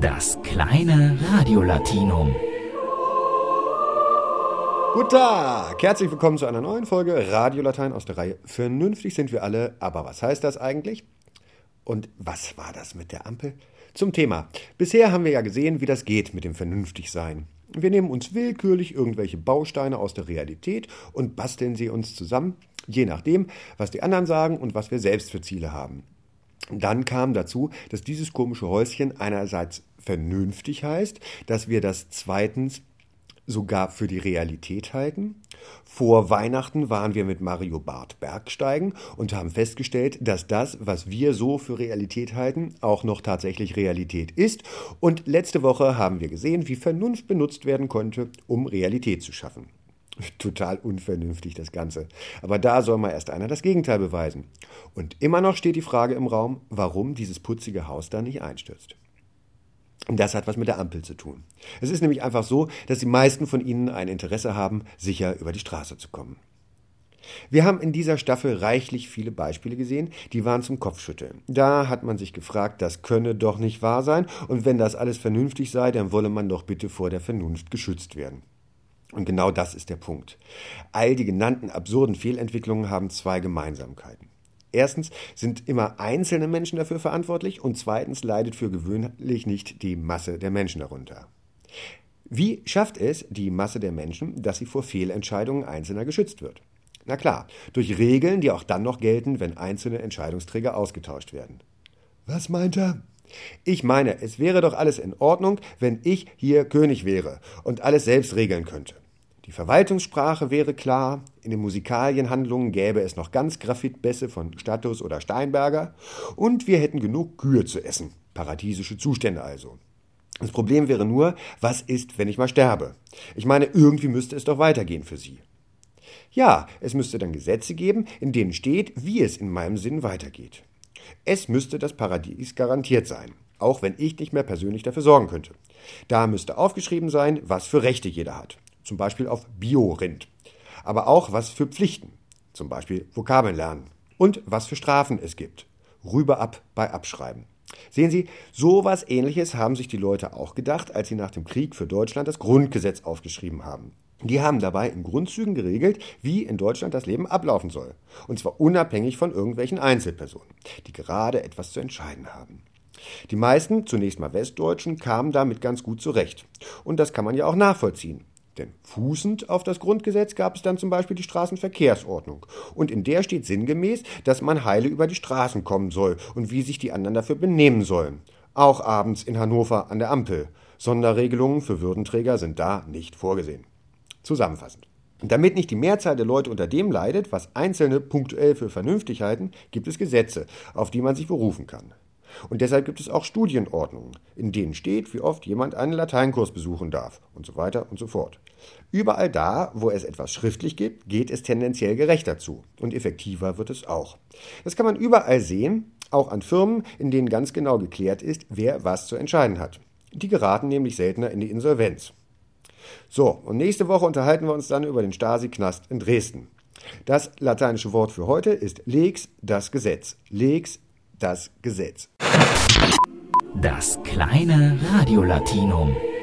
Das kleine Radio-Latinum. Guten Tag, herzlich willkommen zu einer neuen Folge Radio Latein aus der Reihe Vernünftig sind wir alle, aber was heißt das eigentlich? Und was war das mit der Ampel? Zum Thema. Bisher haben wir ja gesehen, wie das geht mit dem Vernünftigsein. Wir nehmen uns willkürlich irgendwelche Bausteine aus der Realität und basteln sie uns zusammen, je nachdem, was die anderen sagen und was wir selbst für Ziele haben. Dann kam dazu, dass dieses komische Häuschen einerseits vernünftig heißt, dass wir das zweitens sogar für die Realität halten. Vor Weihnachten waren wir mit Mario Barth Bergsteigen und haben festgestellt, dass das, was wir so für Realität halten, auch noch tatsächlich Realität ist. Und letzte Woche haben wir gesehen, wie Vernunft benutzt werden konnte, um Realität zu schaffen. Total unvernünftig das Ganze. Aber da soll mal erst einer das Gegenteil beweisen. Und immer noch steht die Frage im Raum, warum dieses putzige Haus da nicht einstürzt. Und das hat was mit der Ampel zu tun. Es ist nämlich einfach so, dass die meisten von Ihnen ein Interesse haben, sicher über die Straße zu kommen. Wir haben in dieser Staffel reichlich viele Beispiele gesehen, die waren zum Kopfschütteln. Da hat man sich gefragt, das könne doch nicht wahr sein und wenn das alles vernünftig sei, dann wolle man doch bitte vor der Vernunft geschützt werden. Und genau das ist der Punkt. All die genannten absurden Fehlentwicklungen haben zwei Gemeinsamkeiten. Erstens sind immer einzelne Menschen dafür verantwortlich und zweitens leidet für gewöhnlich nicht die Masse der Menschen darunter. Wie schafft es die Masse der Menschen, dass sie vor Fehlentscheidungen Einzelner geschützt wird? Na klar, durch Regeln, die auch dann noch gelten, wenn einzelne Entscheidungsträger ausgetauscht werden. Was meint er? Ich meine, es wäre doch alles in Ordnung, wenn ich hier König wäre und alles selbst regeln könnte. Die Verwaltungssprache wäre klar, in den Musikalienhandlungen gäbe es noch ganz Graphitbässe von Status oder Steinberger und wir hätten genug Kühe zu essen. Paradiesische Zustände also. Das Problem wäre nur, was ist, wenn ich mal sterbe? Ich meine, irgendwie müsste es doch weitergehen für Sie. Ja, es müsste dann Gesetze geben, in denen steht, wie es in meinem Sinn weitergeht. Es müsste das Paradies garantiert sein, auch wenn ich nicht mehr persönlich dafür sorgen könnte. Da müsste aufgeschrieben sein, was für Rechte jeder hat. Zum Beispiel auf Bio-Rind. Aber auch was für Pflichten, zum Beispiel Vokabeln lernen. Und was für Strafen es gibt. Rüber ab bei Abschreiben. Sehen Sie, sowas Ähnliches haben sich die Leute auch gedacht, als sie nach dem Krieg für Deutschland das Grundgesetz aufgeschrieben haben. Die haben dabei in Grundzügen geregelt, wie in Deutschland das Leben ablaufen soll. Und zwar unabhängig von irgendwelchen Einzelpersonen, die gerade etwas zu entscheiden haben. Die meisten, zunächst mal Westdeutschen, kamen damit ganz gut zurecht. Und das kann man ja auch nachvollziehen. Denn fußend auf das Grundgesetz gab es dann zum Beispiel die Straßenverkehrsordnung. Und in der steht sinngemäß, dass man heile über die Straßen kommen soll und wie sich die anderen dafür benehmen sollen. Auch abends in Hannover an der Ampel. Sonderregelungen für Würdenträger sind da nicht vorgesehen. Zusammenfassend. Damit nicht die Mehrzahl der Leute unter dem leidet, was Einzelne punktuell für vernünftig halten, gibt es Gesetze, auf die man sich berufen kann. Und deshalb gibt es auch Studienordnungen, in denen steht, wie oft jemand einen Lateinkurs besuchen darf und so weiter und so fort. Überall da, wo es etwas schriftlich gibt, geht es tendenziell gerechter zu und effektiver wird es auch. Das kann man überall sehen, auch an Firmen, in denen ganz genau geklärt ist, wer was zu entscheiden hat. Die geraten nämlich seltener in die Insolvenz. So, und nächste Woche unterhalten wir uns dann über den Stasi-Knast in Dresden. Das lateinische Wort für heute ist lex, das Gesetz. Lex, das Gesetz. Das kleine Radio-Latinum.